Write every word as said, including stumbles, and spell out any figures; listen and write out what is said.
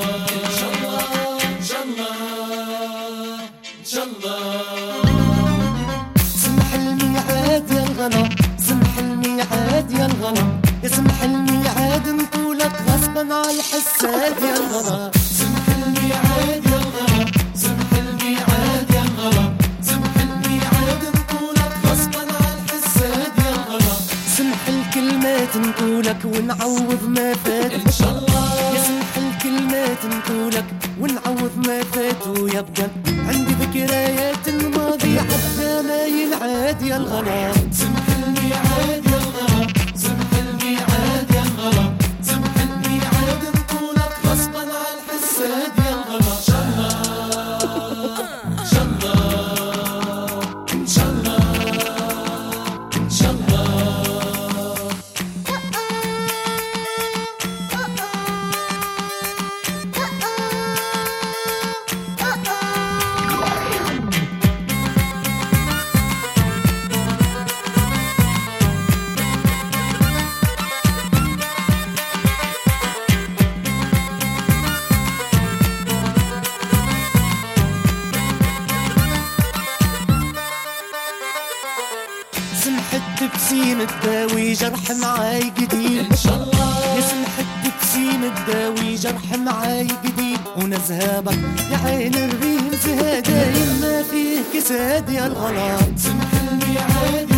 إن شاء الله إن شاء الله إن شاء الله. سمح الميعاد يا الغلا، سمح الميعاد يا الغلا، يا سمح الميعاد نطولك غصبا عالحساد يا الغلا. سمح الميعاد يا الغلا، سمح الميعاد يا الغلا، سمح الميعاد نطولك غصبا عالحساد يا الغلا. سمح الكلمات نقولك ونعوض ما فات إن شاء الله. يا سمح الكلمات نقولك ونعوض ما فات، ويبقى عندي ذكريات الماضي حتى ما ينعاد يا الغلا. سمح الميعاد يا الغلا، سمح الميعاد يا الغلا، سمح الميعاد نطولك غصبا عالحساد يا الغلا. إن شاء الله إن شاء الله إن شاء الله إن شاء الله. سمحت تبسيم تداوي جرح معاي جديد إن شاء الله. يا سمحت تبسيم تداوي جرح معاي جديد، ونذهبك يا عين الريم زهاد دايم ما فيه كساد يا الغلا. سمح الميعاد